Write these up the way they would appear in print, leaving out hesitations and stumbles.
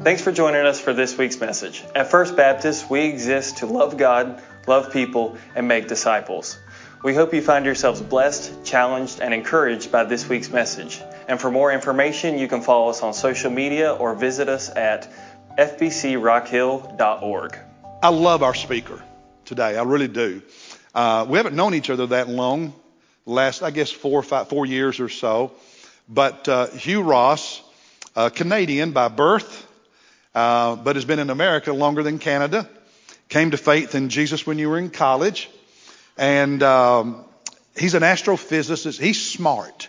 Thanks for joining us for this week's message. At First Baptist, we exist to love God, love people, and make disciples. We hope you find yourselves blessed, challenged, and encouraged by this week's message. And for more information, you can follow us on social media or visit us at fbcrockhill.org. I love our speaker today. I really do. We haven't known each other that long, last, I guess, 4 years or so. But Hugh Ross, Canadian by birth, but has been in America longer than Canada, came to faith in Jesus when you were in college. And he's an astrophysicist. He's smart.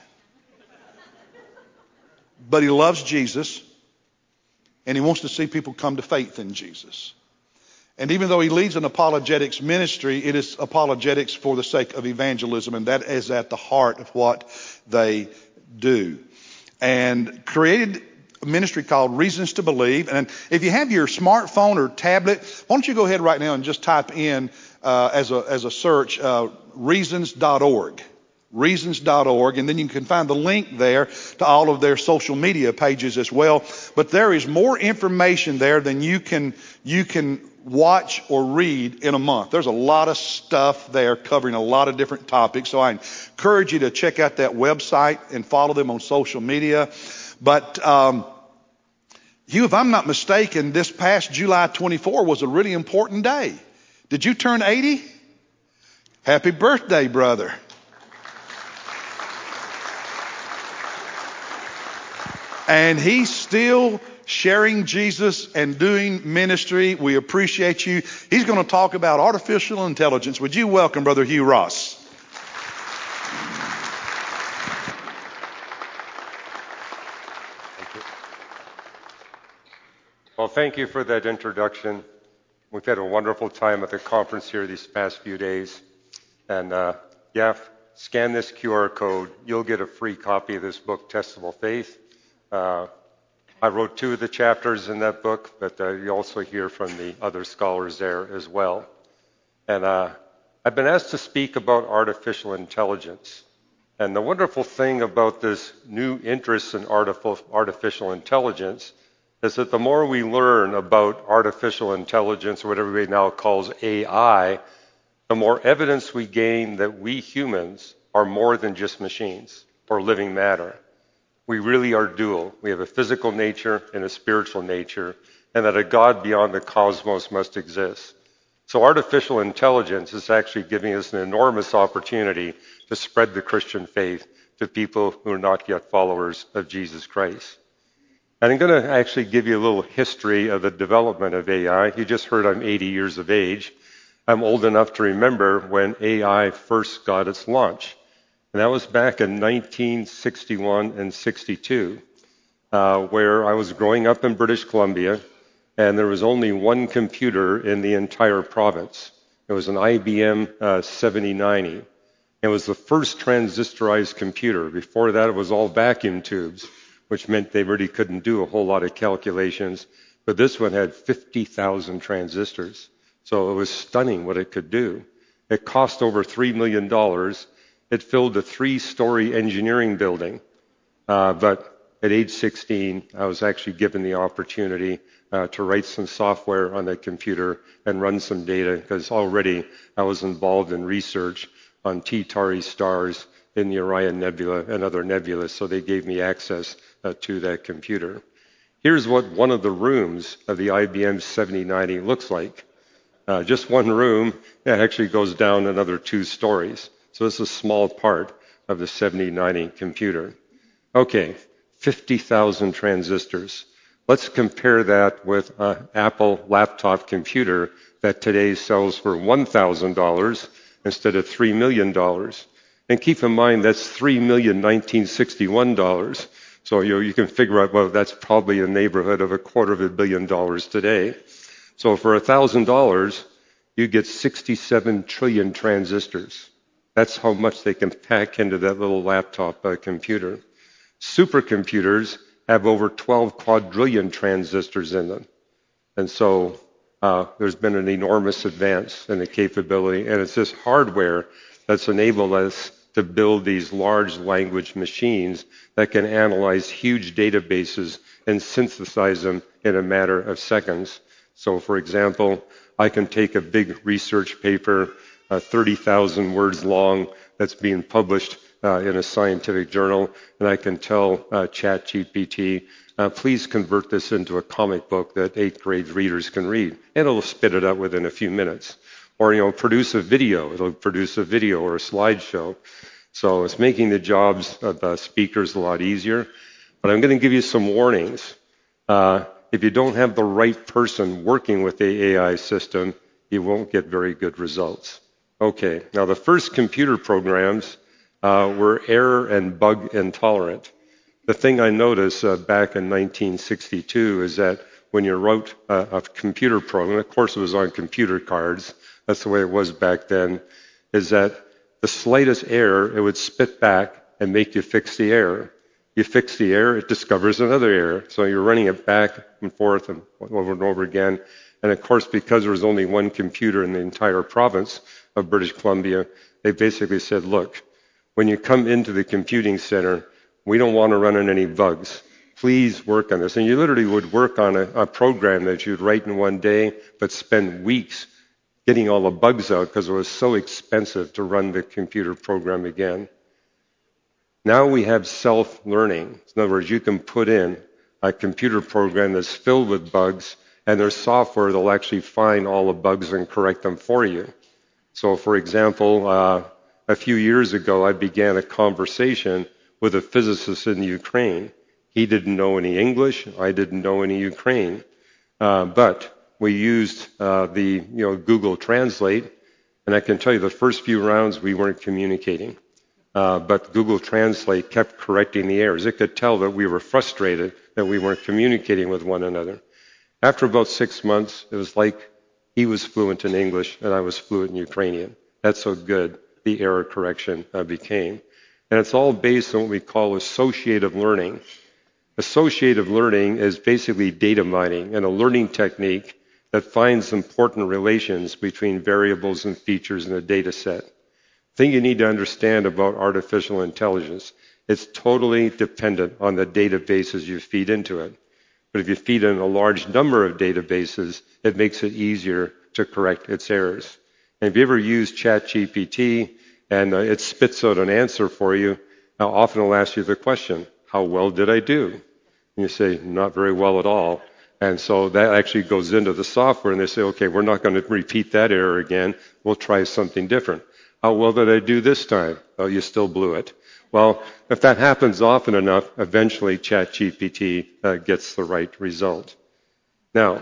But he loves Jesus. And he wants to see people come to faith in Jesus. And even though he leads an apologetics ministry, it is apologetics for the sake of evangelism. And that is at the heart of what they do. And created a ministry called Reasons to Believe. And if you have your smartphone or tablet, why don't you go ahead right now and just type in as a search, reasons.org. Reasons.org, and then you can find the link there to all of their social media pages as well. But there is more information there than you can watch or read in a month. There's a lot of stuff there covering a lot of different topics. So I encourage you to check out that website and follow them on social media. But Hugh, if I'm not mistaken, this past July 24 was a really important day. Did you turn 80? Happy birthday, brother. And he's still sharing Jesus and doing ministry. We appreciate you. He's going to talk about artificial intelligence. Would you welcome Brother Hugh Ross? Thank you. Well, thank you for that introduction. We've had a wonderful time at the conference here these past few days. And scan this QR code. You'll get a free copy of this book, Testable Faith. I wrote 2 of the chapters in that book, but you also hear from the other scholars there as well. And I've been asked to speak about artificial intelligence. And the wonderful thing about this new interest in artificial intelligence is that the more we learn about artificial intelligence, or what everybody now calls AI, the more evidence we gain that we humans are more than just machines or living matter. We really are dual. We have a physical nature and a spiritual nature, and that a God beyond the cosmos must exist. So artificial intelligence is actually giving us an enormous opportunity to spread the Christian faith to people who are not yet followers of Jesus Christ. And I'm going to actually give you a little history of the development of AI. You just heard I'm 80 years of age. I'm old enough to remember when AI first got its launch. And that was back in 1961 and 62, where I was growing up in British Columbia, and there was only one computer in the entire province. It was an IBM 7090. It was the first transistorized computer. Before that, it was all vacuum tubes, which meant they really couldn't do a whole lot of calculations. But this one had 50,000 transistors. So it was stunning what it could do. It cost over $3 million. It filled a 3-story engineering building. But at age 16, I was actually given the opportunity to write some software on that computer and run some data, because already I was involved in research on T-Tauri stars in the Orion Nebula and other nebulas, so they gave me access to that computer. Here's what one of the rooms of the IBM 7090 looks like. Just one room. It actually goes down another 2 stories. So it's a small part of the 7090 computer. Okay, 50,000 transistors. Let's compare that with an Apple laptop computer that today sells for $1,000 instead of $3 million. And keep in mind, that's $3,1961. So you can figure out, well, that's probably in the neighborhood of $250 million today. So for $1,000, you get 67 trillion transistors. That's how much they can pack into that little laptop computer. Supercomputers have over 12 quadrillion transistors in them. And so there's been an enormous advance in the capability, and it's this hardware that's enabled us to build these large language machines that can analyze huge databases and synthesize them in a matter of seconds. So, for example, I can take a big research paper, 30,000 words long, that's being published in a scientific journal, and I can tell ChatGPT, please convert this into a comic book that 8th grade readers can read, and it'll spit it out within a few minutes. Or, produce a video. It'll produce a video or a slideshow. So it's making the jobs of speakers a lot easier. But I'm going to give you some warnings. If you don't have the right person working with the AI system, you won't get very good results. Okay, now the first computer programs were error and bug intolerant. The thing I noticed back in 1962 is that when you wrote a computer program, of course it was on computer cards, that's the way it was back then, is that the slightest error, it would spit back and make you fix the error. You fix the error, it discovers another error. So you're running it back and forth and over again. And of course, because there was only one computer in the entire province of British Columbia, they basically said, look, when you come into the computing center, we don't want to run into any bugs. Please work on this. And you literally would work on a program that you'd write in one day, but spend weeks getting all the bugs out because it was so expensive to run the computer program again. Now we have self-learning. In other words, you can put in a computer program that's filled with bugs, and there's software that'll actually find all the bugs and correct them for you. So, for example, a few years ago, I began a conversation with a physicist in Ukraine. He didn't know any English. I didn't know any Ukraine. But we used Google Translate, and I can tell you the first few rounds we weren't communicating. But Google Translate kept correcting the errors. It could tell that we were frustrated that we weren't communicating with one another. After about 6 months, it was like he was fluent in English and I was fluent in Ukrainian. That's how good the error correction became. And it's all based on what we call associative learning. Associative learning is basically data mining and a learning technique that finds important relations between variables and features in a data set. Thing you need to understand about artificial intelligence, it's totally dependent on the databases you feed into it. But if you feed in a large number of databases, it makes it easier to correct its errors. And if you ever use ChatGPT and it spits out an answer for you, often it'll ask you the question, how well did I do? And you say, not very well at all. And so that actually goes into the software and they say, okay, we're not going to repeat that error again. We'll try something different. How well did I do this time? Oh, you still blew it. Well, if that happens often enough, eventually ChatGPT gets the right result. Now,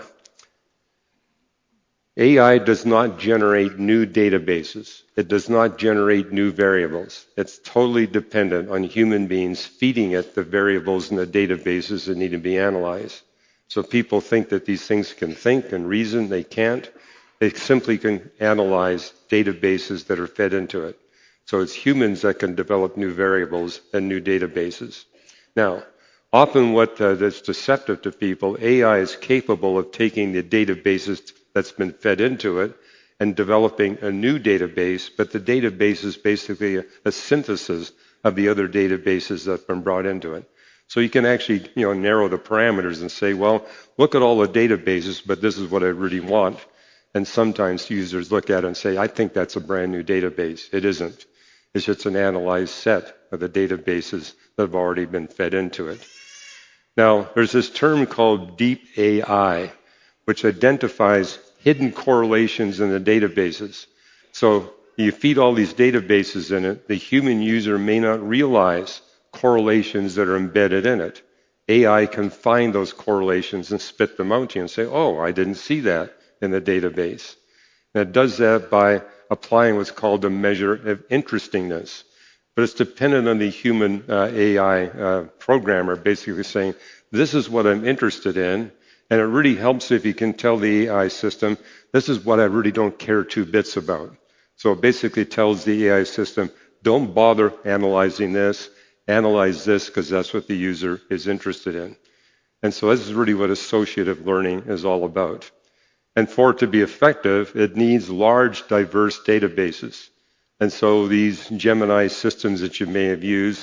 AI does not generate new databases. It does not generate new variables. It's totally dependent on human beings feeding it the variables in the databases that need to be analyzed. So people think that these things can think and reason. They can't. They simply can analyze databases that are fed into it. So it's humans that can develop new variables and new databases. Now, often what is deceptive to people, AI is capable of taking the databases that's been fed into it and developing a new database, but the database is basically a synthesis of the other databases that have been brought into it. So you can actually narrow the parameters and say, well, look at all the databases, but this is what I really want. And sometimes users look at it and say, I think that's a brand new database. It isn't. It's just an analyzed set of the databases that have already been fed into it. Now, there's this term called deep AI, which identifies hidden correlations in the databases. So you feed all these databases in it, the human user may not realize correlations that are embedded in it. AI can find those correlations and spit them out to you and say, oh, I didn't see that in the database. And it does that by applying what's called a measure of interestingness. But it's dependent on the human AI programmer basically saying, this is what I'm interested in, and it really helps if you can tell the AI system, this is what I really don't care 2 bits about. So it basically tells the AI system, don't bother analyzing this, analyze this because that's what the user is interested in. And so this is really what associative learning is all about. And for it to be effective, it needs large, diverse databases. And so these Gemini systems that you may have used,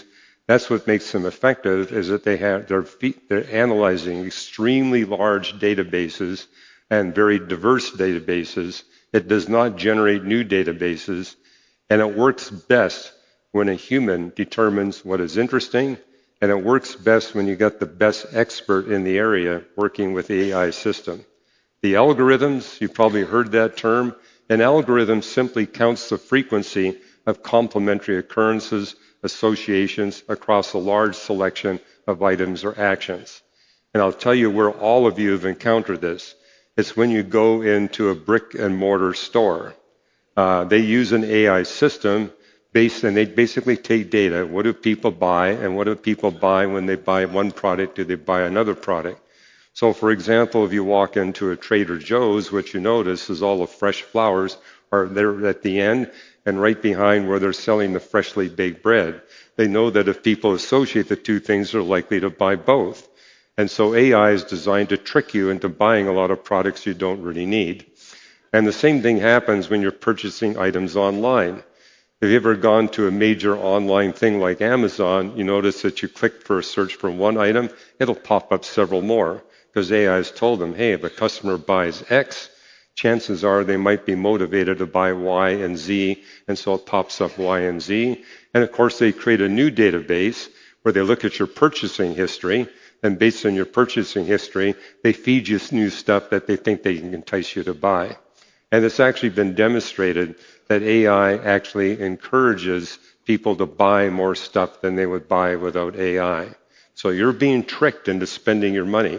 That's what makes them effective, is that they're analyzing extremely large databases and very diverse databases. It does not generate new databases, and it works best when a human determines what is interesting, and it works best when you got the best expert in the area working with the AI system. The algorithms, you've probably heard that term. An algorithm simply counts the frequency of complementary occurrences, associations across a large selection of items or actions. And I'll tell you where all of you have encountered this. It's when you go into a brick and mortar store. They use an AI system and they basically take data. What do people buy, and what do people buy when they buy one product? Do they buy another product? So, for example, if you walk into a Trader Joe's, what you notice is all the fresh flowers are there at the end and right behind where they're selling the freshly baked bread. They know that if people associate the two things, they're likely to buy both. And so AI is designed to trick you into buying a lot of products you don't really need. And the same thing happens when you're purchasing items online. Have you ever gone to a major online thing like Amazon? You notice that you click for a search for one item, it'll pop up several more because AI has told them, hey, if a customer buys X, chances are they might be motivated to buy Y and Z, and so it pops up Y and Z. And of course, they create a new database where they look at your purchasing history, and based on your purchasing history, they feed you new stuff that they think they can entice you to buy. And it's actually been demonstrated that AI actually encourages people to buy more stuff than they would buy without AI. So you're being tricked into spending your money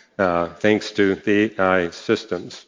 thanks to the AI systems.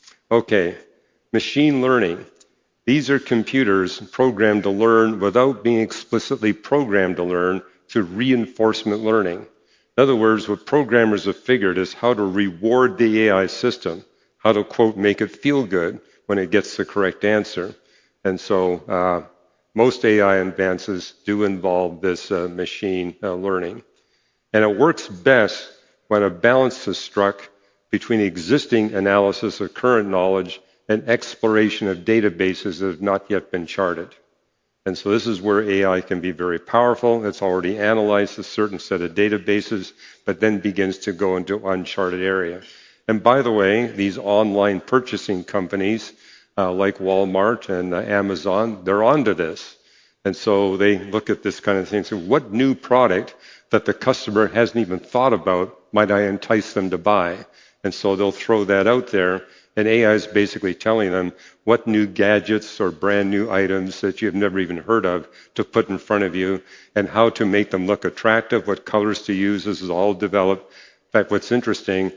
Okay, machine learning. These are computers programmed to learn without being explicitly programmed to learn through reinforcement learning. In other words, what programmers have figured is how to reward the AI system, how to, quote, make it feel good when it gets the correct answer. And so most AI advances do involve this machine learning. And it works best when a balance is struck between existing analysis of current knowledge and exploration of databases that have not yet been charted. And so this is where AI can be very powerful. It's already analyzed a certain set of databases, but then begins to go into uncharted area. And by the way, these online purchasing companies like Walmart and Amazon, they're onto this. And so they look at this kind of thing and say, what new product that the customer hasn't even thought about might I entice them to buy? And so they'll throw that out there, and AI is basically telling them what new gadgets or brand new items that you've never even heard of to put in front of you and how to make them look attractive, what colors to use. This is all developed. In fact, what's interesting,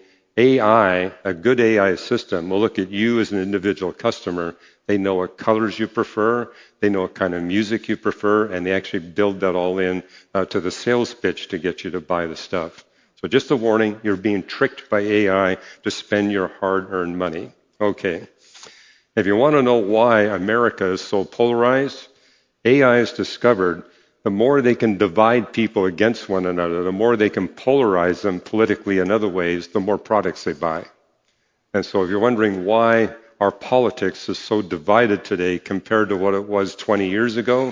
AI, a good AI system, will look at you as an individual customer. They know what colors you prefer, they know what kind of music you prefer, and they actually build that all in to the sales pitch to get you to buy the stuff. So just a warning, you're being tricked by AI to spend your hard-earned money. Okay. If you want to know why America is so polarized, AI has discovered the more they can divide people against one another, the more they can polarize them politically in other ways, the more products they buy. And so if you're wondering why our politics is so divided today compared to what it was 20 years ago,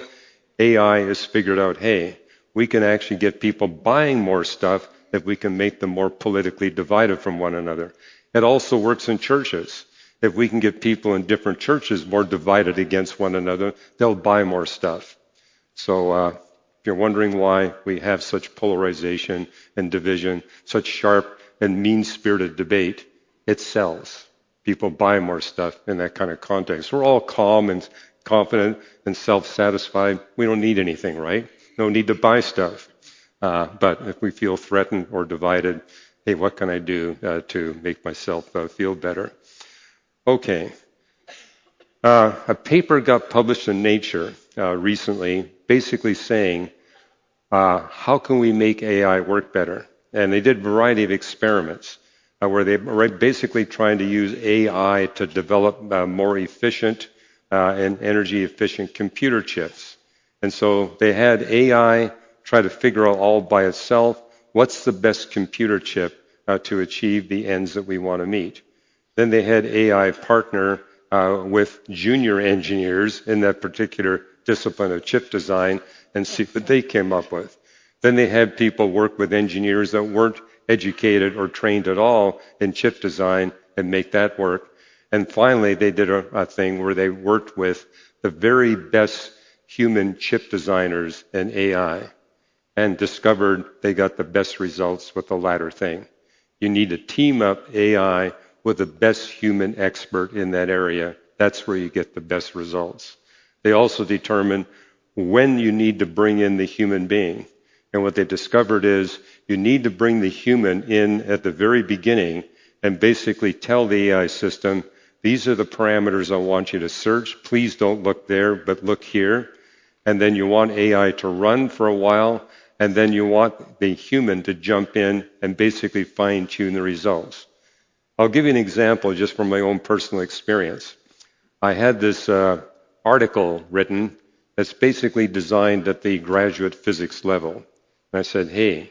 AI has figured out, hey, we can actually get people buying more stuff if we can make them more politically divided from one another. It also works in churches. If we can get people in different churches more divided against one another, they'll buy more stuff. So if you're wondering why we have such polarization and division, such sharp and mean-spirited debate, it sells. People buy more stuff in that kind of context. We're all calm and confident and self-satisfied. We don't need anything, right? No need to buy stuff. But if we feel threatened or divided, hey, what can I do to make myself feel better? Okay. A paper got published in Nature recently, basically saying, how can we make AI work better? And they did a variety of experiments where they were basically trying to use AI to develop more efficient and energy-efficient computer chips. And so they had AI try to figure out all by itself what's the best computer chip to achieve the ends that we want to meet. Then they had AI partner with junior engineers in that particular discipline of chip design and see what they came up with. Then they had people work with engineers that weren't educated or trained at all in chip design and make that work. And finally, they did a thing where they worked with the very best human chip designers in AI and discovered they got the best results with the latter thing. You need to team up AI with the best human expert in that area. That's where you get the best results. They also determine when you need to bring in the human being. And what they discovered is you need to bring the human in at the very beginning and basically tell the AI system, these are the parameters I want you to search. Please don't look there, but look here. And then you want AI to run for a while, and then you want the human to jump in and basically fine-tune the results. I'll give you an example just from my own personal experience. I had this article written that's basically designed at the graduate physics level. And I said, hey,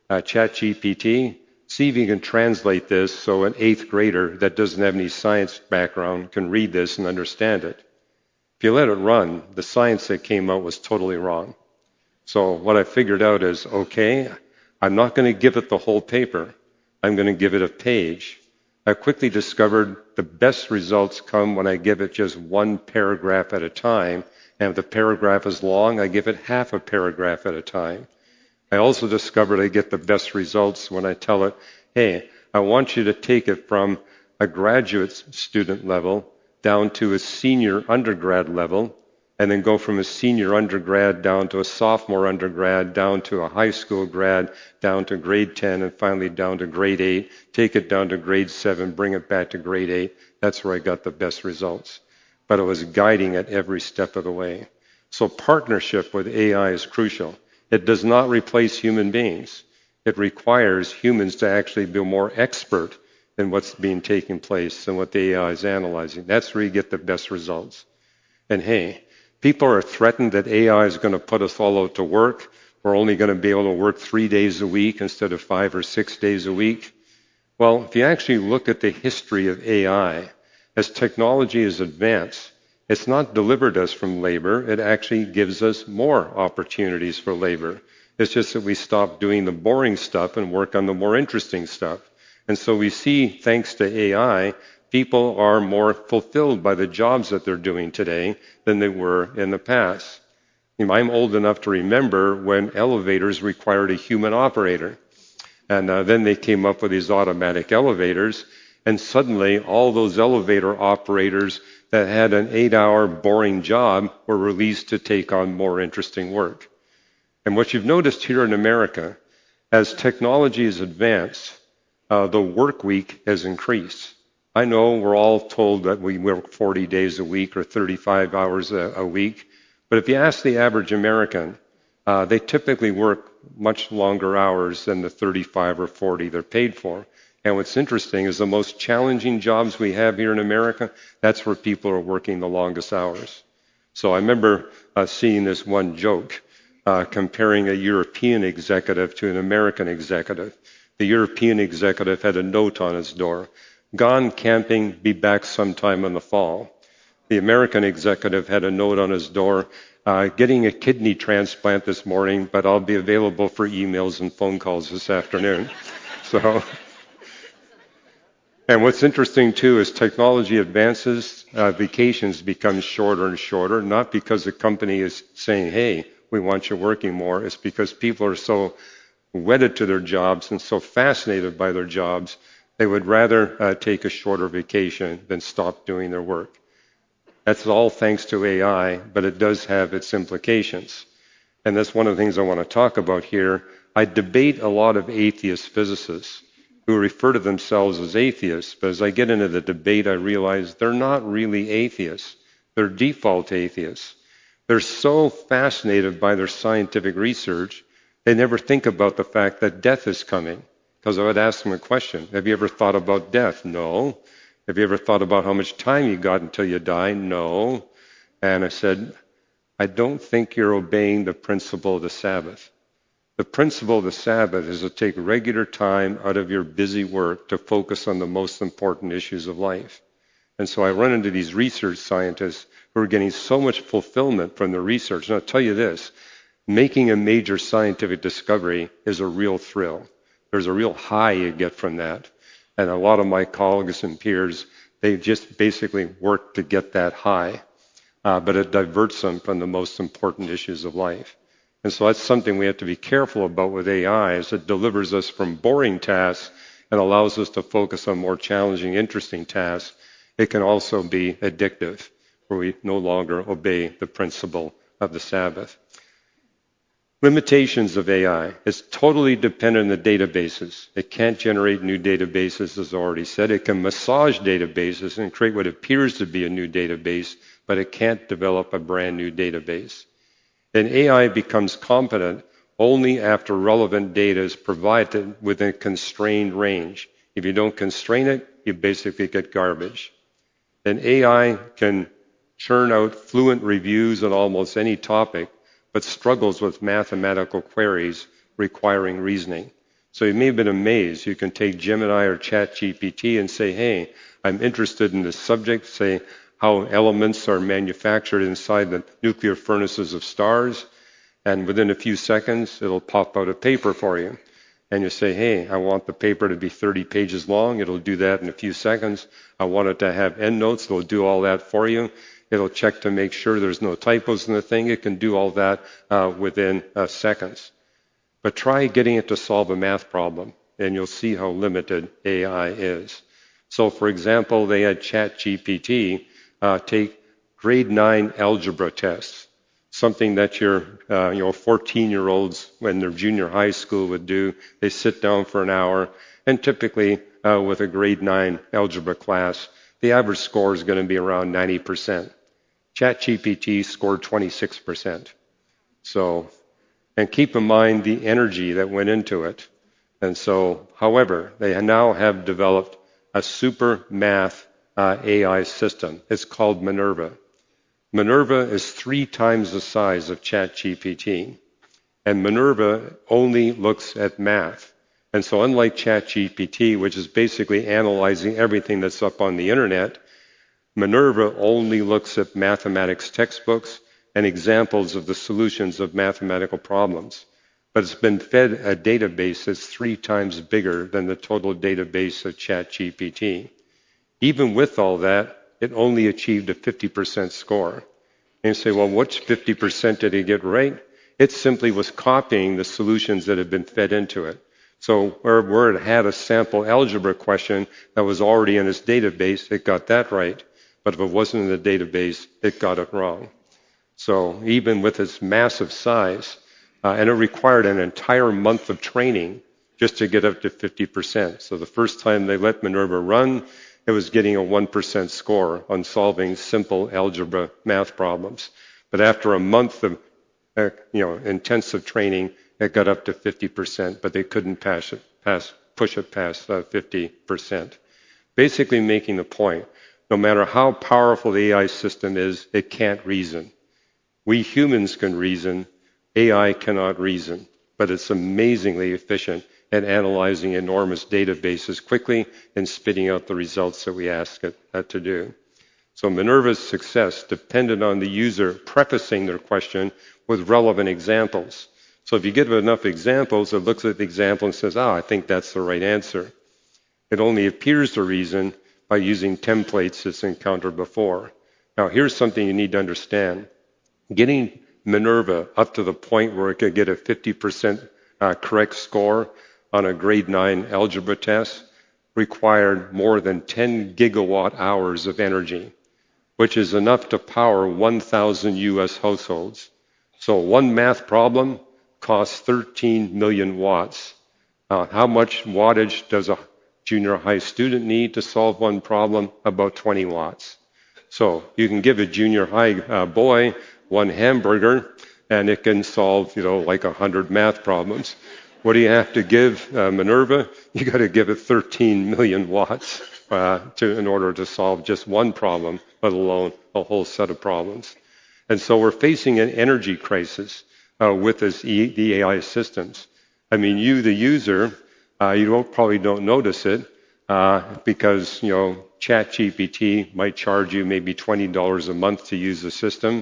ChatGPT, see if you can translate this so an 8th grader that doesn't have any science background can read this and understand it. If you let it run, the science that came out was totally wrong. So what I figured out is, okay, I'm not going to give it the whole paper. I'm going to give it a page. I quickly discovered the best results come when I give it just one paragraph at a time. And if the paragraph is long, I give it half a paragraph at a time. I also discovered I get the best results when I tell it, hey, I want you to take it from a graduate student level down to a senior undergrad level, and then go from a senior undergrad down to a sophomore undergrad, down to a high school grad, down to grade 10, and finally down to grade 8, take it down to grade 7, bring it back to grade 8. That's where I got the best results. But it was guiding it every step of the way. So partnership with AI is crucial. It does not replace human beings. It requires humans to actually be more expert in what's being taking place and what the AI is analyzing. That's where you get the best results. And hey, people are threatened that AI is going to put us all out to work. We're only going to be able to work 3 days a week instead of 5 or 6 days a week. Well, if you actually look at the history of AI, as technology has advanced, it's not delivered us from labor. It actually gives us more opportunities for labor. It's just that we stop doing the boring stuff and work on the more interesting stuff. And so we see, thanks to AI, people are more fulfilled by the jobs that they're doing today than they were in the past. I'm old enough to remember when elevators required a human operator. And then they came up with these automatic elevators, and suddenly all those elevator operators that had an 8-hour boring job were released to take on more interesting work. And what you've noticed here in America, as technology has advanced, the work week has increased. I know we're all told that we work 40 days a week or 35 hours a week, but if you ask the average American, they typically work much longer hours than the 35 or 40 they're paid for. And what's interesting is the most challenging jobs we have here in America, that's where people are working the longest hours. So I remember seeing this one joke comparing a European executive to an American executive. The European executive had a note on his door, "Gone camping, be back sometime in the fall." The American executive had a note on his door, "Getting a kidney transplant this morning, but I'll be available for emails and phone calls this afternoon." And what's interesting, too, is technology advances, vacations become shorter and shorter, not because the company is saying, hey, we want you working more. It's because people are so wedded to their jobs and so fascinated by their jobs, they would rather take a shorter vacation than stop doing their work. That's all thanks to AI, but it does have its implications. And that's one of the things I want to talk about here. I debate a lot of atheist physicists who refer to themselves as atheists, but as I get into the debate, I realize they're not really atheists. They're default atheists. They're so fascinated by their scientific research, they never think about the fact that death is coming. Because I would ask them a question, have you ever thought about death? No. Have you ever thought about how much time you got until you die? No. And I said, I don't think you're obeying the principle of the Sabbath. The principle of the Sabbath is to take regular time out of your busy work to focus on the most important issues of life. And so I run into these research scientists who are getting so much fulfillment from their research. And I'll tell you this, Making a major scientific discovery is a real thrill. There's a real high you get from that. And a lot of my colleagues and peers, they just basically work to get that high. But it diverts them from the most important issues of life. And so that's something we have to be careful about with AI, is it delivers us from boring tasks and allows us to focus on more challenging, interesting tasks. It can also be addictive, where we no longer obey the principle of the Sabbath. Limitations of AI. It's totally dependent on the databases. It can't generate new databases, as already said. It can massage databases and create what appears to be a new database, but it can't develop a brand new database. And AI becomes competent only after relevant data is provided within a constrained range. If you don't constrain it, you basically get garbage. And AI can churn out fluent reviews on almost any topic, but struggles with mathematical queries requiring reasoning. So you may have been amazed. You can take Gemini or ChatGPT and say, hey, I'm interested in this subject, say how elements are manufactured inside the nuclear furnaces of stars, and within a few seconds, it'll pop out a paper for you. And you say, hey, I want the paper to be 30 pages long. It'll do that in a few seconds. I want it to have endnotes. It'll do all that for you. It'll check to make sure there's no typos in the thing. It can do all that within seconds. But try getting it to solve a math problem, and you'll see how limited AI is. So, for example, they had ChatGPT take grade 9 algebra tests, something that your 14-year-olds when they're junior high school would do. They sit down for an hour, and typically with a grade 9 algebra class, the average score is going to be around 90%. ChatGPT scored 26%. So, and keep in mind the energy that went into it. And so, however, they now have developed a super math AI system. It's called Minerva. Minerva is 3 times the size of ChatGPT. And Minerva only looks at math. And so unlike ChatGPT, which is basically analyzing everything that's up on the internet, Minerva only looks at mathematics textbooks and examples of the solutions of mathematical problems. But it's been fed a database that's 3 times bigger than the total database of ChatGPT. Even with all that, it only achieved a 50% score. And you say, well, which 50% did it get right? It simply was copying the solutions that had been fed into it. So where it had a sample algebra question that was already in its database, it got that right. But if it wasn't in the database, it got it wrong. So even with its massive size, and it required an entire month of training just to get up to 50%. So the first time they let Minerva run, it was getting a 1% score on solving simple algebra math problems. But after a month of intensive training, it got up to 50%, but they couldn't push it past 50%. Basically making the point, no matter how powerful the AI system is, it can't reason. We humans can reason, AI cannot reason, but it's amazingly efficient at analyzing enormous databases quickly and spitting out the results that we ask it to do. So Minerva's success depended on the user prefacing their question with relevant examples. So if you give it enough examples, it looks at the example and says, I think that's the right answer. It only appears to reason by using templates it's encountered before. Now, here's something you need to understand. Getting Minerva up to the point where it could get a 50% correct score on a grade 9 algebra test required more than 10 gigawatt hours of energy, which is enough to power 1,000 U.S. households. So one math problem costs 13 million watts. How much wattage does a junior high student need to solve one problem? About 20 watts. So you can give a junior high boy one hamburger, and it can solve, like 100 math problems. What do you have to give Minerva? You got to give it 13 million watts in order to solve just one problem, let alone a whole set of problems. And so we're facing an energy crisis with the AI systems. I mean, you, the user, you probably don't notice it because, ChatGPT might charge you maybe $20 a month to use the system.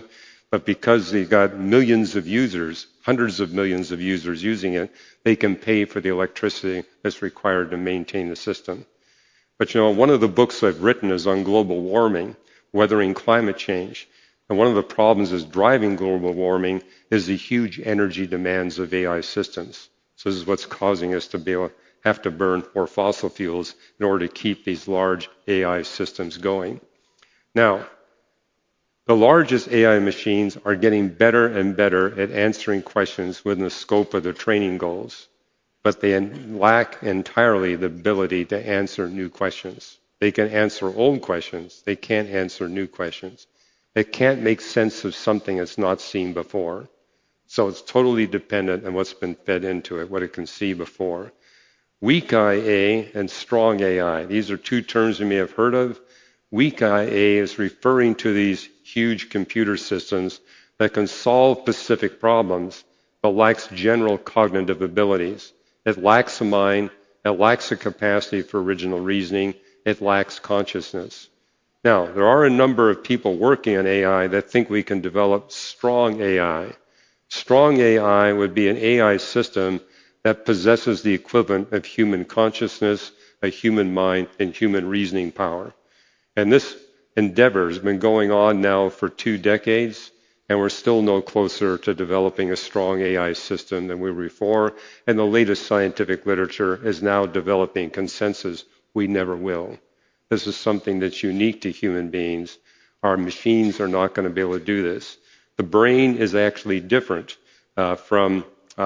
But because they've got millions of users, hundreds of millions of users using it, they can pay for the electricity that's required to maintain the system. But one of the books I've written is on global warming, weathering climate change. And one of the problems is driving global warming is the huge energy demands of AI systems. So this is what's causing us to have to burn more fossil fuels in order to keep these large AI systems going. Now, the largest AI machines are getting better and better at answering questions within the scope of their training goals, but they lack entirely the ability to answer new questions. They can answer old questions. They can't answer new questions. It can't make sense of something it's not seen before. So it's totally dependent on what's been fed into it, what it can see before. Weak IA and strong AI. These are two terms you may have heard of. Weak IA is referring to these huge computer systems that can solve specific problems, but lacks general cognitive abilities. It lacks a mind. It lacks a capacity for original reasoning. It lacks consciousness. Now, there are a number of people working on AI that think we can develop strong AI. Strong AI would be an AI system that possesses the equivalent of human consciousness, a human mind, and human reasoning power. And this endeavor has been going on now for 2 decades, and we're still no closer to developing a strong AI system than we were before. And the latest scientific literature is now developing consensus we never will. This is something that's unique to human beings. Our machines are not going to be able to do this. The brain is actually different from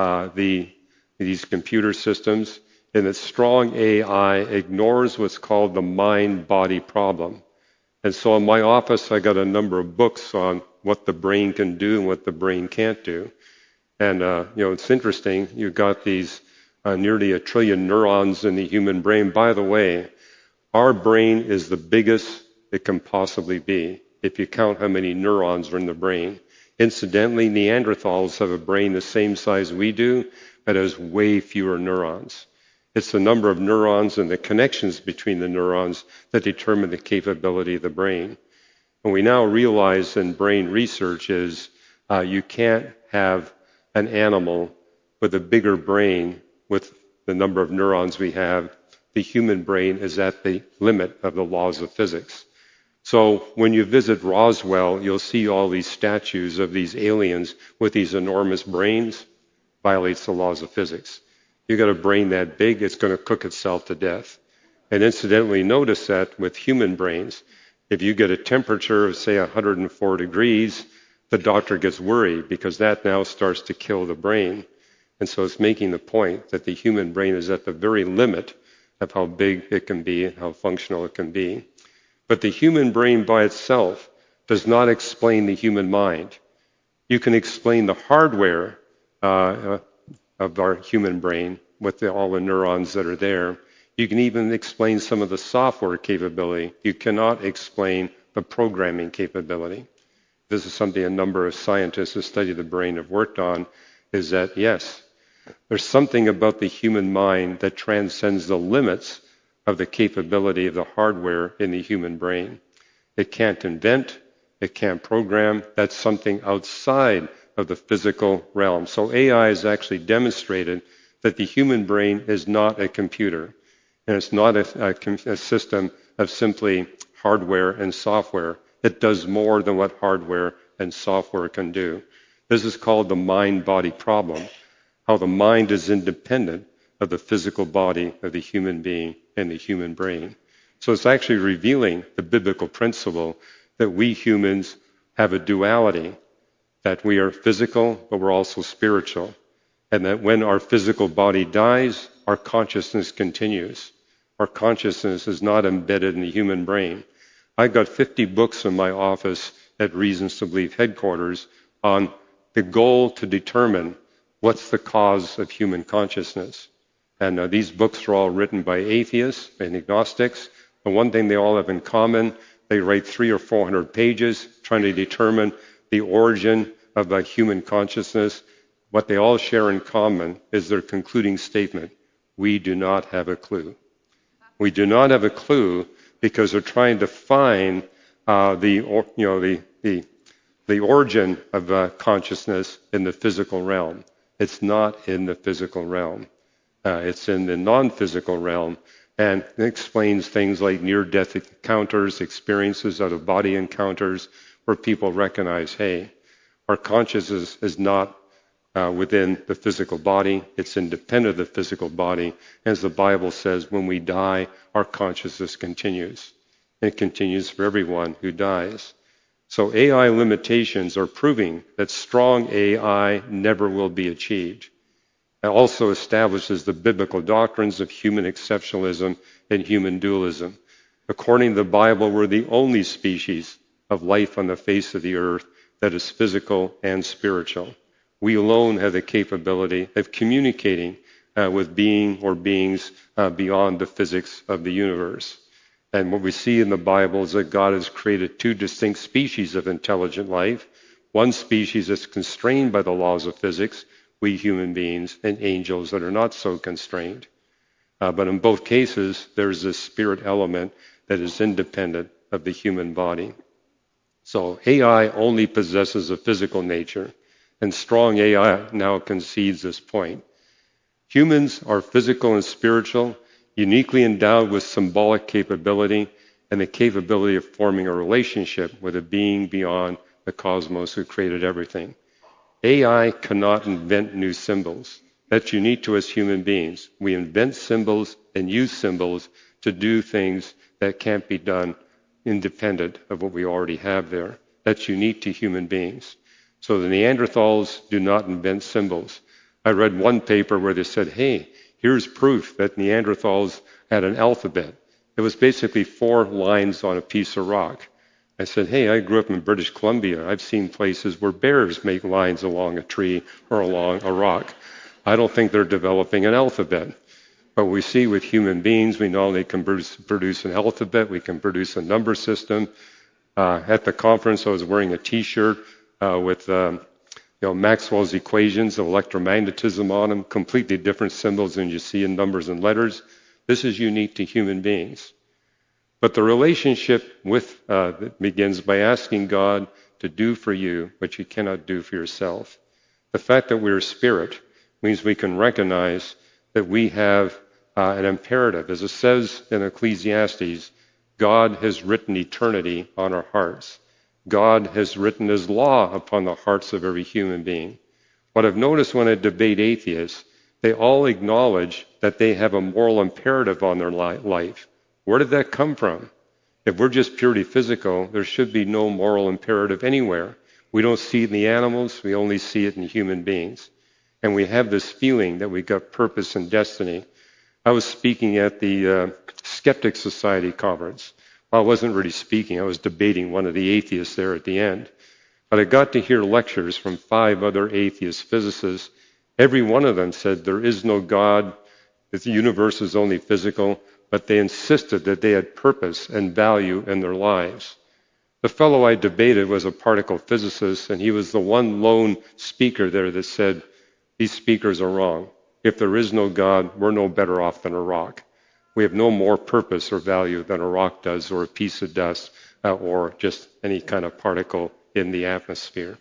these computer systems, in that strong AI ignores what's called the mind-body problem. And so in my office, I got a number of books on what the brain can do and what the brain can't do. And, it's interesting. You've got these nearly 1 trillion neurons in the human brain. By the way, our brain is the biggest it can possibly be if you count how many neurons are in the brain. Incidentally, Neanderthals have a brain the same size we do, but has way fewer neurons. It's the number of neurons and the connections between the neurons that determine the capability of the brain. And we now realize in brain research is you can't have an animal with a bigger brain with the number of neurons we have. The human brain is at the limit of the laws of physics. So when you visit Roswell, you'll see all these statues of these aliens with these enormous brains. Violates the laws of physics. You got a brain that big, it's going to cook itself to death. And incidentally, notice that with human brains, if you get a temperature of, say, 104 degrees, the doctor gets worried because that now starts to kill the brain. And so it's making the point that the human brain is at the very limit of how big it can be and how functional it can be. But the human brain by itself does not explain the human mind. You can explain the hardware of our human brain with all the neurons that are there. You can even explain some of the software capability. You cannot explain the programming capability. This is something a number of scientists who study the brain have worked on, is that, yes, there's something about the human mind that transcends the limits of the capability of the hardware in the human brain. It can't invent. It can't program. That's something outside of the physical realm. So AI has actually demonstrated that the human brain is not a computer, and it's not a system of simply hardware and software. It does more than what hardware and software can do. This is called the mind-body problem, how the mind is independent of the physical body of the human being and the human brain. So it's actually revealing the biblical principle that we humans have a duality, that we are physical, but we're also spiritual. And that when our physical body dies, our consciousness continues. Our consciousness is not embedded in the human brain. I've got 50 books in my office at Reasons to Believe headquarters on the goal to determine what's the cause of human consciousness. And these books are all written by atheists and agnostics. But one thing they all have in common, they write 300 or 400 pages trying to determine the origin of the human consciousness. What they all share in common is their concluding statement: we do not have a clue. We do not have a clue because they're trying to find the the origin of consciousness in the physical realm. It's not in the physical realm. It's in the non-physical realm, and it explains things like near-death encounters, experiences, out-of-body encounters, where people recognize, hey, our consciousness is not within the physical body. It's independent of the physical body. As the Bible says, when we die, our consciousness continues. It continues for everyone who dies. So AI limitations are proving that strong AI never will be achieved. It also establishes the biblical doctrines of human exceptionalism and human dualism. According to the Bible, we're the only species of life on the face of the earth that is physical and spiritual. We alone have the capability of communicating with being or beings beyond the physics of the universe. And what we see in the Bible is that God has created two distinct species of intelligent life. One species is constrained by the laws of physics, we human beings, and angels that are not so constrained. But in both cases, there's this spirit element that is independent of the human body. So AI only possesses a physical nature, and strong AI now concedes this point. Humans are physical and spiritual, uniquely endowed with symbolic capability and the capability of forming a relationship with a being beyond the cosmos who created everything. AI cannot invent new symbols. That's unique to us human beings. We invent symbols and use symbols to do things that can't be done independent of what we already have there. That's unique to human beings. So the Neanderthals do not invent symbols. I read one paper where they said, hey, here's proof that Neanderthals had an alphabet. It was basically 4 lines on a piece of rock. I said, hey, I grew up in British Columbia. I've seen places where bears make lines along a tree or along a rock. I don't think they're developing an alphabet. But we see with human beings, we not only can produce an alphabet, we can produce a number system. At the conference, I was wearing a T-shirt with Maxwell's equations of electromagnetism on them, completely different symbols than you see in numbers and letters. This is unique to human beings. But the relationship begins by asking God to do for you what you cannot do for yourself. The fact that we're spirit means we can recognize that we have an imperative. As it says in Ecclesiastes, God has written eternity on our hearts. God has written his law upon the hearts of every human being. What I've noticed when I debate atheists, they all acknowledge that they have a moral imperative on their life. Where did that come from? If we're just purely physical, there should be no moral imperative anywhere. We don't see it in the animals, we only see it in human beings. And we have this feeling that we've got purpose and destiny. I was speaking at the Skeptic Society conference. Well, I wasn't really speaking, I was debating one of the atheists there at the end. But I got to hear lectures from 5 other atheist physicists. Every one of them said there is no God, that the universe is only physical, but they insisted that they had purpose and value in their lives. The fellow I debated was a particle physicist, and he was the one lone speaker there that said, these speakers are wrong. If there is no God, we're no better off than a rock. We have no more purpose or value than a rock does, or a piece of dust, or just any kind of particle in the atmosphere.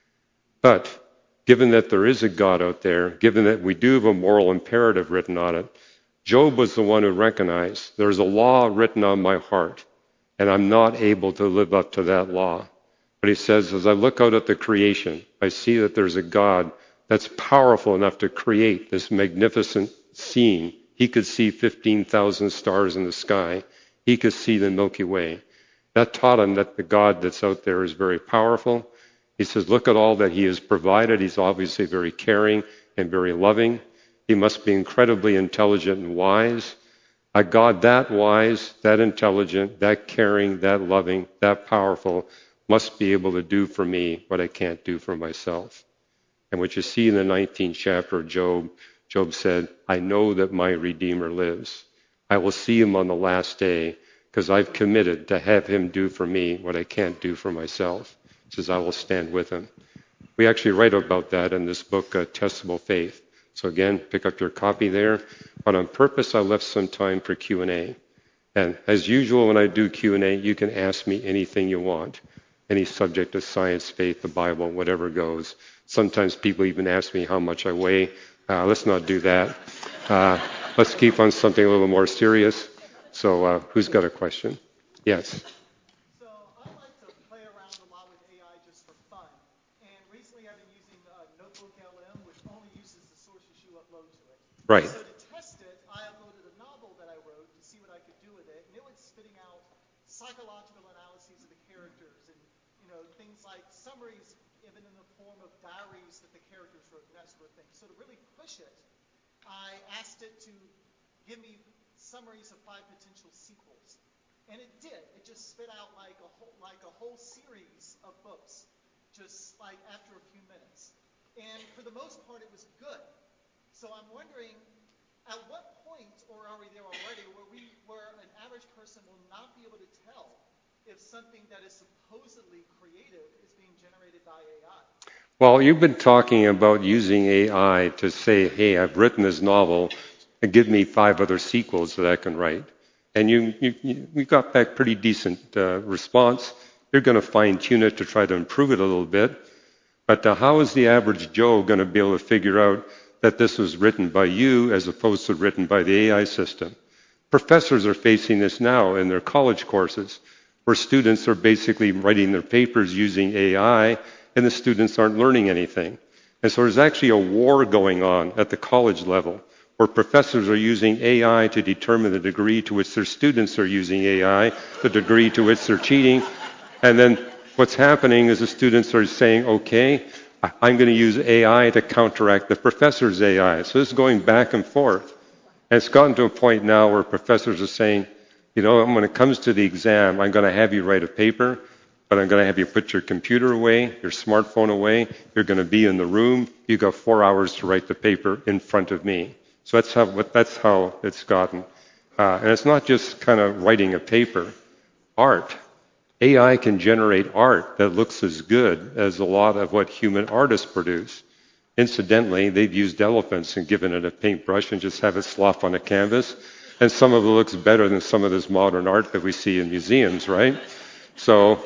But given that there is a God out there, given that we do have a moral imperative written on it, Job was the one who recognized there's a law written on my heart, and I'm not able to live up to that law. But he says, as I look out at the creation, I see that there's a God that's powerful enough to create this magnificent scene. He could see 15,000 stars in the sky. He could see the Milky Way. That taught him that the God that's out there is very powerful. He says, look at all that he has provided. He's obviously very caring and very loving. He must be incredibly intelligent and wise. A God that wise, that intelligent, that caring, that loving, that powerful must be able to do for me what I can't do for myself. And what you see in the 19th chapter of Job, Job said, I know that my Redeemer lives. I will see him on the last day because I've committed to have him do for me what I can't do for myself. He says, I will stand with him. We actually write about that in this book, Testable Faith. So again, pick up your copy there. But on purpose, I left some time for Q&A. And as usual, when I do Q&A, you can ask me anything you want. any subject of science, faith, the Bible, whatever goes. Sometimes people even ask me how much I weigh. Let's not do that. Let's keep on something a little more serious. So who's got a question? Yes. So I like to play around a lot with AI just for fun. And recently I've been using Notebook LM, which only uses the sources you upload to it. Right. So to test it, I uploaded a novel that I wrote to see what I could do with it. And it was spitting out psychological analyses of the characters and, things like summaries given in the form of diaries that the characters wrote and that sort of thing. So to really push it, I asked it to give me summaries of 5 potential sequels. And it did. It just spit out like a whole series of books, just like after a few minutes. And for the most part, it was good. So I'm wondering, at what point, or are we there already, where an average person will not be able to tell if something that is supposedly creative is being generated by AI? Well, you've been talking about using AI to say, hey, I've written this novel, and give me 5 other sequels that I can write. And you got back pretty decent response. You're going to fine-tune it to try to improve it a little bit. But how is the average Joe going to be able to figure out that this was written by you as opposed to written by the AI system? Professors are facing this now in their college courses, where students are basically writing their papers using AI, and the students aren't learning anything. And so there's actually a war going on at the college level, where professors are using AI to determine the degree to which their students are using AI, the degree to which they're cheating. And then what's happening is the students are saying, okay, I'm going to use AI to counteract the professor's AI. So this is going back and forth. And it's gotten to a point now where professors are saying, when it comes to the exam, I'm going to have you write a paper, but I'm going to have you put your computer away, your smartphone away. You're going to be in the room. You've got 4 hours to write the paper in front of me. So that's how it's gotten. And it's not just kind of writing a paper. Art. AI can generate art that looks as good as a lot of what human artists produce. Incidentally, they've used elephants and given it a paintbrush and just have it slop on a canvas. And some of it looks better than some of this modern art that we see in museums, right? So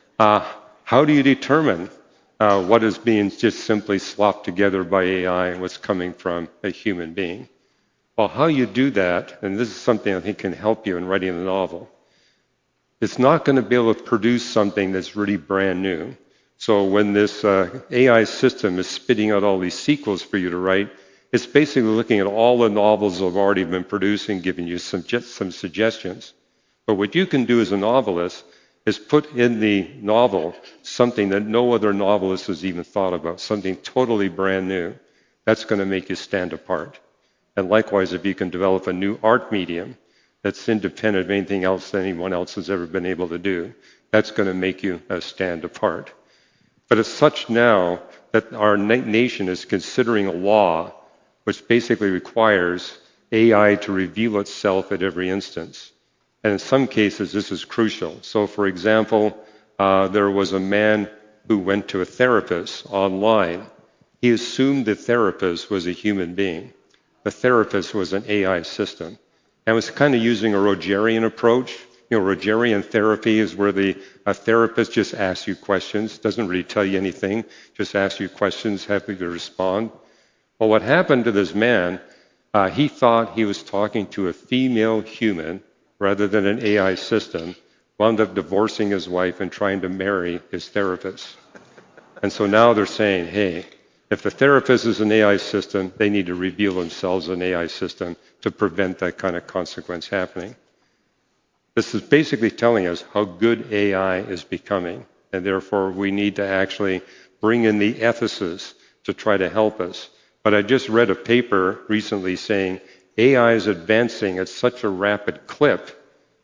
how do you determine what is being just simply slopped together by AI and what's coming from a human being? Well, how you do that, and this is something I think can help you in writing a novel, it's not going to be able to produce something that's really brand new. So when this AI system is spitting out all these sequels for you to write, it's basically looking at all the novels that have already been produced and giving you some suggestions. But what you can do as a novelist is put in the novel something that no other novelist has even thought about, something totally brand new. That's going to make you stand apart. And likewise, if you can develop a new art medium that's independent of anything else that anyone else has ever been able to do, that's going to make you stand apart. But it's such now that our nation is considering a law which basically requires AI to reveal itself at every instance. And in some cases, this is crucial. So, for example, there was a man who went to a therapist online. He assumed the therapist was a human being. The therapist was an AI system and was kind of using a Rogerian approach. Rogerian therapy is where a therapist just asks you questions, doesn't really tell you anything, just asks you questions, happy to respond. Well, what happened to this man, he thought he was talking to a female human rather than an AI system, wound up divorcing his wife and trying to marry his therapist. And so now they're saying, hey, if the therapist is an AI system, they need to reveal themselves as an AI system to prevent that kind of consequence happening. This is basically telling us how good AI is becoming, and therefore we need to actually bring in the ethicists to try to help us. But I just read a paper recently saying AI is advancing at such a rapid clip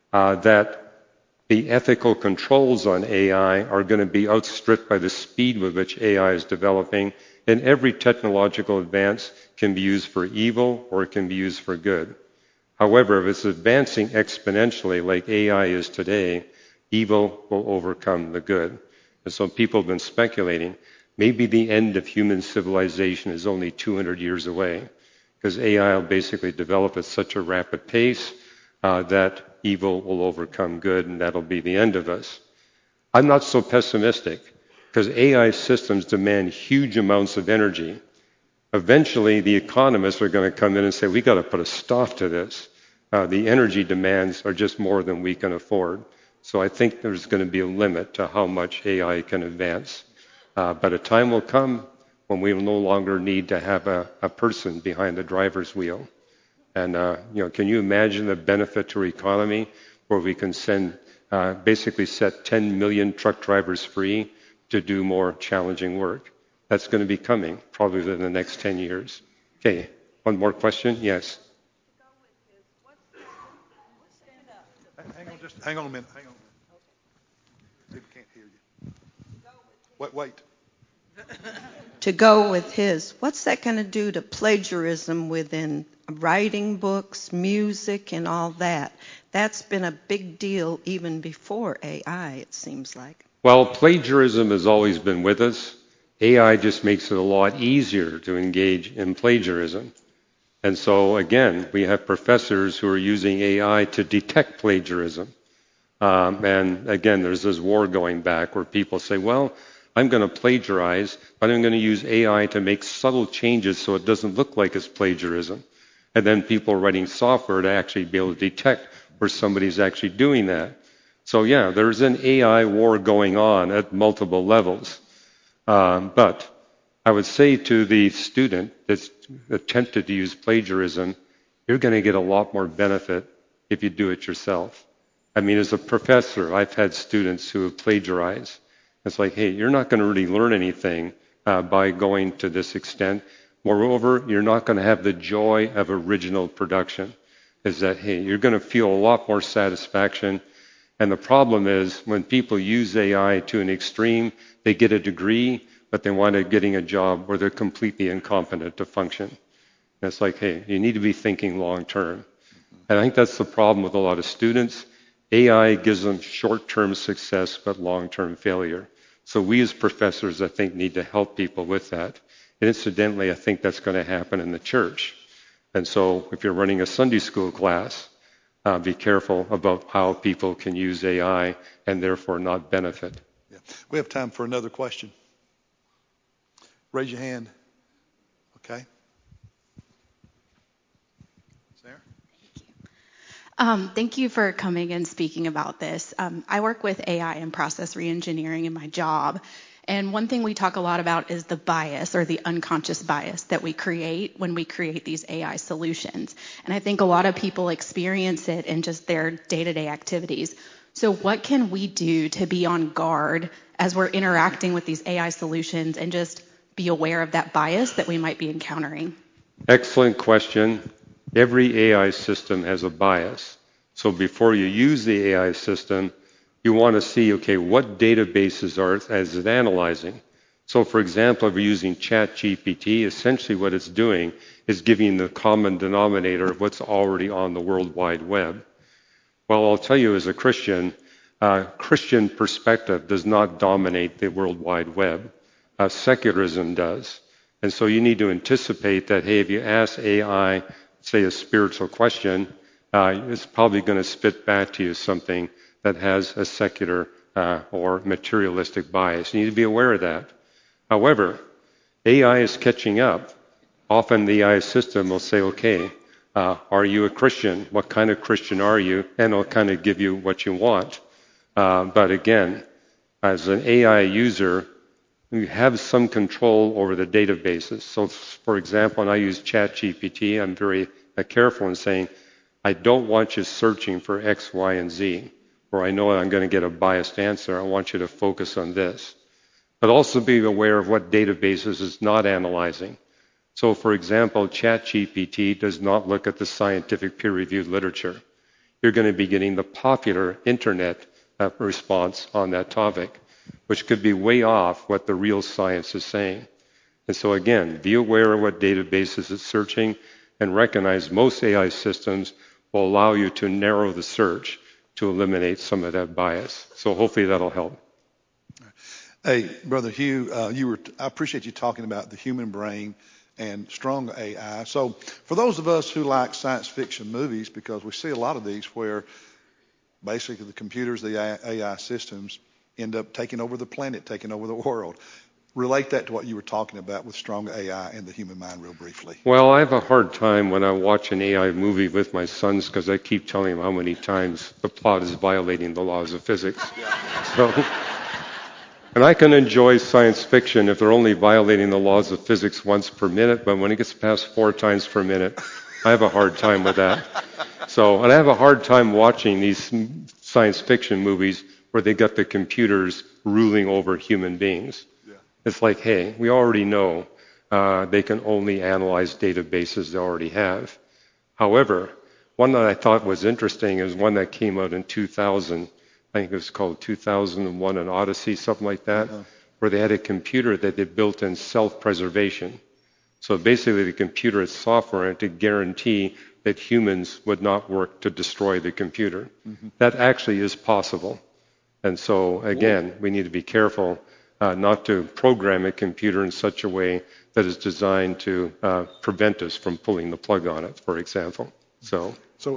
that the ethical controls on AI are going to be outstripped by the speed with which AI is developing, and every technological advance can be used for evil or it can be used for good. However, if it's advancing exponentially like AI is today, evil will overcome the good. And so people have been speculating, maybe the end of human civilization is only 200 years away, because AI will basically develop at such a rapid pace that evil will overcome good, and that'll be the end of us. I'm not so pessimistic because AI systems demand huge amounts of energy. Eventually, the economists are going to come in and say, we got to put a stop to this. The energy demands are just more than we can afford. So I think there's going to be a limit to how much AI can advance. But a time will come when we will no longer need to have a person behind the driver's wheel. And can you imagine the benefit to our economy where we can basically set 10 million truck drivers free to do more challenging work? That's going to be coming probably within the next 10 years. Okay, one more question? Yes. Hang on a minute. People can't hear you. Wait. To go with his, what's that going to do to plagiarism within writing books, music, and all that? That's been a big deal even before AI, it seems like. Well, plagiarism has always been with us. AI just makes it a lot easier to engage in plagiarism. And so, again, we have professors who are using AI to detect plagiarism. And again, there's this war going back where people say, well, I'm going to plagiarize, but I'm going to use AI to make subtle changes so it doesn't look like it's plagiarism. And then people are writing software to actually be able to detect where somebody's actually doing that. So yeah, there's an AI war going on at multiple levels. But I would say to the student that's attempted to use plagiarism, you're going to get a lot more benefit if you do it yourself. I mean, as a professor, I've had students who have plagiarized. It's like, hey, you're not going to really learn anything by going to this extent. Moreover, you're not going to have the joy of original production. Is that, hey, you're going to feel a lot more satisfaction. And the problem is when people use AI to an extreme, they get a degree, but they wind up getting a job where they're completely incompetent to function. And it's like, hey, you need to be thinking long term. And I think that's the problem with a lot of students. AI gives them short-term success, but long-term failure. So we as professors, I think, need to help people with that. And incidentally, I think that's going to happen in the church. And so if you're running a Sunday school class, be careful about how people can use AI and therefore not benefit. Yeah. We have time for another question. Raise your hand. Okay. Sarah? Thank you for coming and speaking about this. I work with AI and process reengineering in my job. And one thing we talk a lot about is the bias or the unconscious bias that we create when we create these AI solutions. And I think a lot of people experience it in just their day-to-day activities. So what can we do to be on guard as we're interacting with these AI solutions and just be aware of that bias that we might be encountering? Excellent question. Every AI system has a bias. So before you use the AI system, you want to see, okay, what databases is it analyzing? So for example, if you're using ChatGPT, essentially what it's doing is giving the common denominator of what's already on the World Wide Web. Well, I'll tell you as a Christian, Christian perspective does not dominate the World Wide Web. Secularism does. And so you need to anticipate that, hey, if you ask AI, say a spiritual question, it's probably going to spit back to you something that has a secular or materialistic bias. You need to be aware of that. However, AI is catching up. Often the AI system will say, okay, are you a Christian? What kind of Christian are you? And it'll kind of give you what you want. But again, as an AI user, you have some control over the databases. So for example, when I use ChatGPT, I'm very careful in saying, I don't want you searching for X, Y, and Z, where I know I'm going to get a biased answer. I want you to focus on this. But also be aware of what databases it's not analyzing. So for example, ChatGPT does not look at the scientific peer-reviewed literature. You're going to be getting the popular internet response on that topic, which could be way off what the real science is saying. And so again, be aware of what databases it's searching and recognize most AI systems will allow you to narrow the search to eliminate some of that bias. So hopefully that'll help. Hey, Brother Hugh, I appreciate you talking about the human brain and strong AI. So for those of us who like science fiction movies, because we see a lot of these where basically the computers, the AI systems, end up taking over the planet, taking over the world. Relate that to what you were talking about with strong AI and the human mind real briefly. Well, I have a hard time when I watch an AI movie with my sons because I keep telling them how many times the plot is violating the laws of physics. So, and I can enjoy science fiction if they're only violating the laws of physics once per minute, but when it gets past 4 times per minute, I have a hard time with that. So, and I have a hard time watching these science fiction movies where they got the computers ruling over human beings. It's like, hey, we already know they can only analyze databases they already have. However, one that I thought was interesting is one that came out in 2000. I think it was called 2001 An Odyssey, something like that, where they had a computer that they built in self-preservation. So basically the computer is software to guarantee that humans would not work to destroy the computer. That actually is possible. And so, again, we need to be careful not to program a computer in such a way that is designed to prevent us from pulling the plug on it, for example. So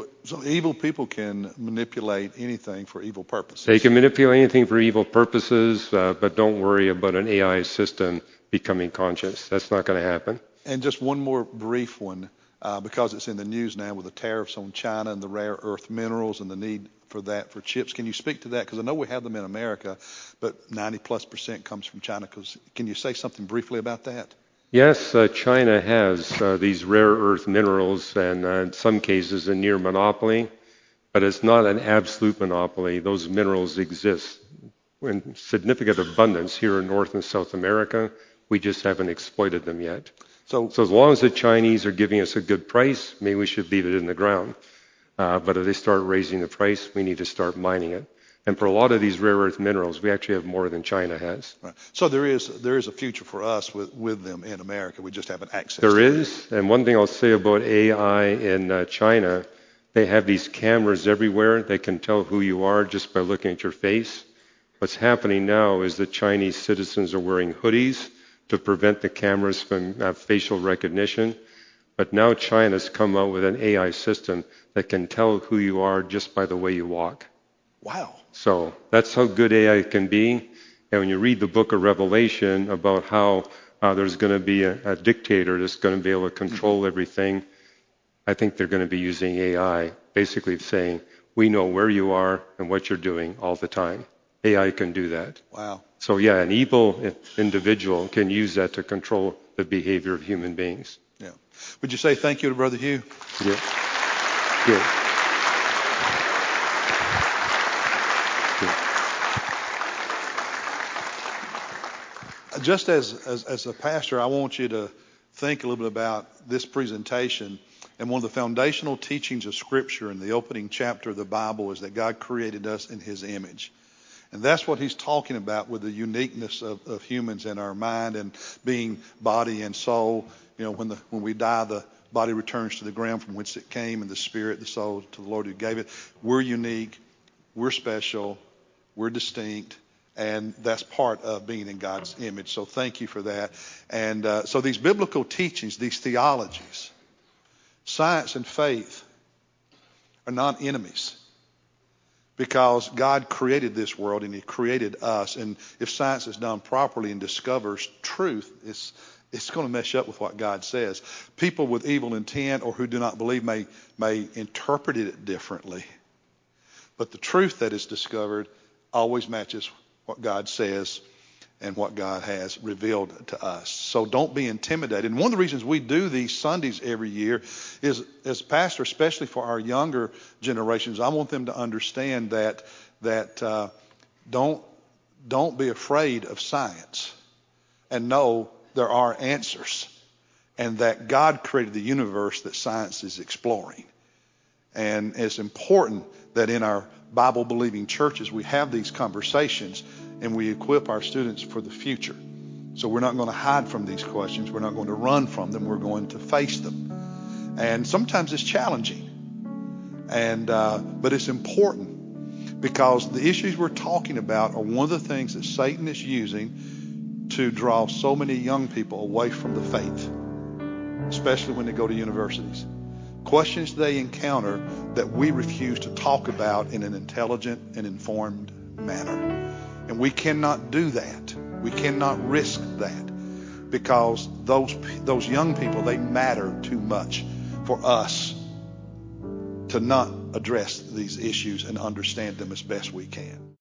evil people can manipulate anything for evil purposes. They can manipulate anything for evil purposes, but don't worry about an AI system becoming conscious. That's not going to happen. And just one more brief one, because it's in the news now with the tariffs on China and the rare earth minerals and the need for chips. Can you speak to that? Because I know we have them in America, but 90+% comes from China. Can you say something briefly about that? Yes, China has these rare earth minerals and in some cases a near monopoly, but it's not an absolute monopoly. Those minerals exist in significant abundance here in North and South America. We just haven't exploited them yet. So as long as the Chinese are giving us a good price, maybe we should leave it in the ground. But if they start raising the price, we need to start mining it. And for a lot of these rare earth minerals, we actually have more than China has. Right. So there is a future for us with them in America. We just haven't accessed it. There is. And one thing I'll say about AI in China, they have these cameras everywhere. They can tell who you are just by looking at your face. What's happening now is that Chinese citizens are wearing hoodies to prevent the cameras from facial recognition. But now China's come out with an AI system that can tell who you are just by the way you walk. Wow. So that's how good AI can be. And when you read the book of Revelation about how there's going to be a dictator that's going to be able to control everything, I think they're going to be using AI, basically saying, we know where you are and what you're doing all the time. AI can do that. Wow. So yeah, an evil individual can use that to control the behavior of human beings. Yeah. Would you say thank you to Brother Hugh? Yeah. Yeah. Just as a pastor, I want you to think a little bit about this presentation. And one of the foundational teachings of Scripture in the opening chapter of the Bible is that God created us in His image. And that's what he's talking about with the uniqueness of humans in our mind and being body and soul. You know, when we die, the body returns to the ground from which it came, and the spirit, the soul, to the Lord who gave it. We're unique. We're special. We're distinct. And that's part of being in God's image. So thank you for that. And so these biblical teachings, these theologies, science and faith are not enemies. Because God created this world and He created us. And if science is done properly and discovers truth, it's going to mesh up with what God says. People with evil intent or who do not believe may interpret it differently. But the truth that is discovered always matches what God says and what God has revealed to us. So don't be intimidated. And one of the reasons we do these Sundays every year is, as pastor, especially for our younger generations, I want them to understand that don't be afraid of science, and know there are answers, and that God created the universe that science is exploring. And it's important that in our Bible-believing churches we have these conversations and we equip our students for the future. So we're not going to hide from these questions. We're not going to run from them. We're going to face them. And sometimes it's challenging. But it's important, because the issues we're talking about are one of the things that Satan is using to draw so many young people away from the faith, especially when they go to universities. Questions they encounter that we refuse to talk about in an intelligent and informed manner. And we cannot do that. We cannot risk that, because those young people, they matter too much for us to not address these issues and understand them as best we can.